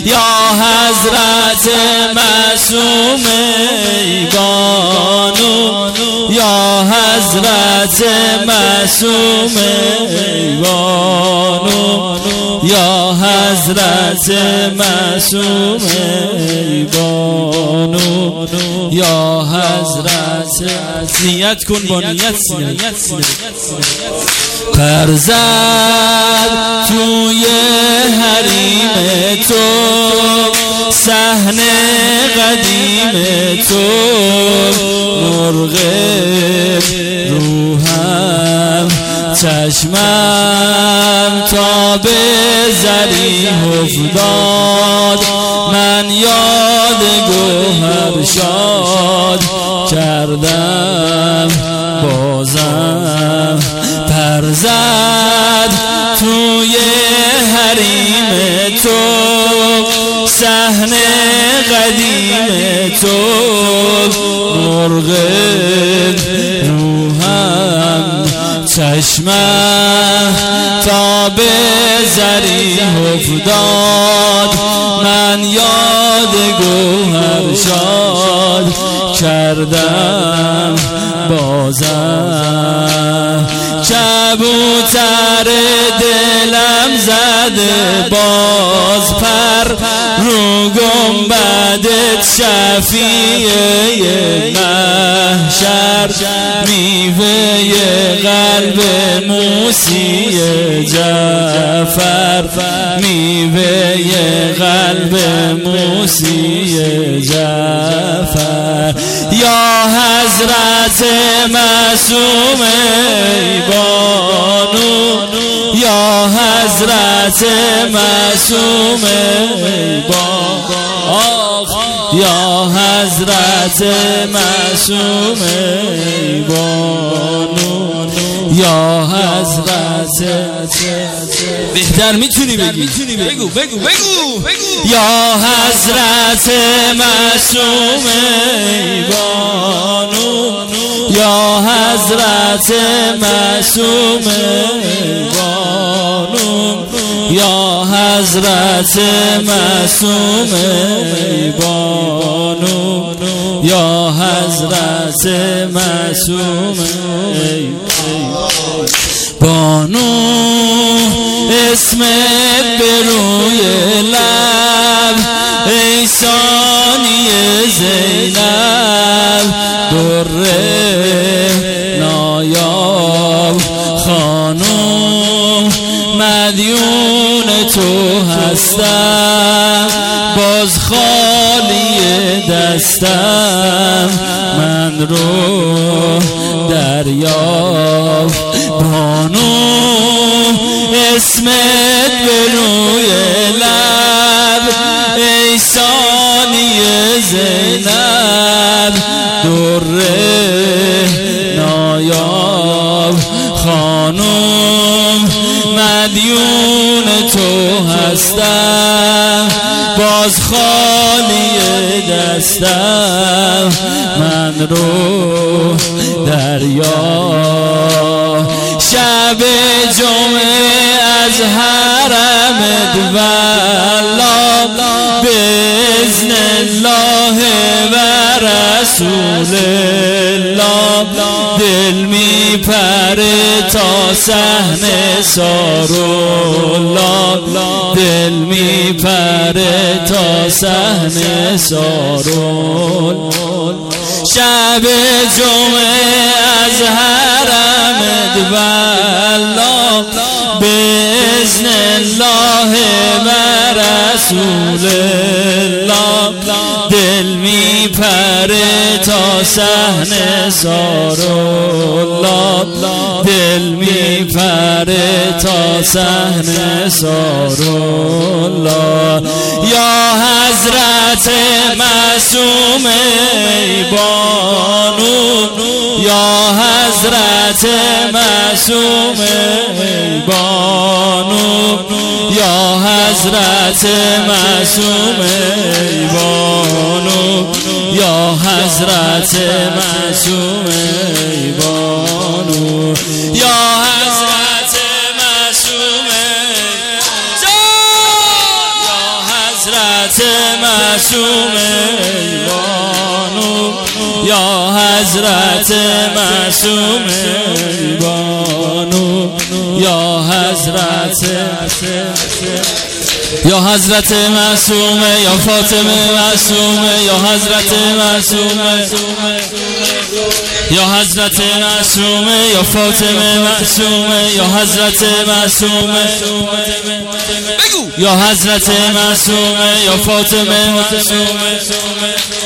یا حضرت معصوم بانو یا حضرت معصوم بانو یا حضرت معصوم بانو یا حضرت نیت کن با نیت پرزد توی حریم تو صحن قدیم تو مرغ روحم چشمم تا به ذریح افتاد من یاد گوهر شاد کردم بازم پرزد توی حریم تو صحن قدیم تو مرغ روحم چشمم تا به ذریح افتاد من یاد گوهر شاد کردم بازم کبوتر دلم زده باز پر رو گنبدت شفیع محشر میوه قلب موسی جعفر میوه قلب موسی جعفر یا حضرت معصوم بانو یا حضرت معصوم بانو یا حضرت معصوم بانو یا حضرت بهتر میتونی بگی بگو یا حضرت معصوم بانو یا حضرت معصوم بانو یا حضرت معصوم بانو یا حضرت معصوم بانو اسمت به روی لب ای ثانی زینب در نایاب خانم مدیون تو هستم باز خالی دستم من رو دریاب بانو اسمت به روی لب ای ثانی زینب در نایاب خانم مدیون تو هستم باز خالی دستم من رو دریا شب جمعه از حرمت والله بإذن الله و رسول الله دل می پره تا صحنه سارالله دل می پره تا صحنه سارالله شب جمعه از حرمت والله بإذن الله و رسول الله دل می پره تا صحنه سارالله دل می پره تا صحنه سارالله یا حضرت معصوم بانو یا حضرت معصوم بانو یا حضرت معصوم بانو یا حضرت معصوم بانو یا حضرت معصوم یا حضرت حضرت معصوم بانو یا حضرت معصوم بانو یا حضرت معصومه یا فاطمه معصومه یا حضرت معصومه یا حضرت معصومه یا فاطمه معصومه یا حضرت معصومه یا حضرت معصومه یا فاطمه معصومه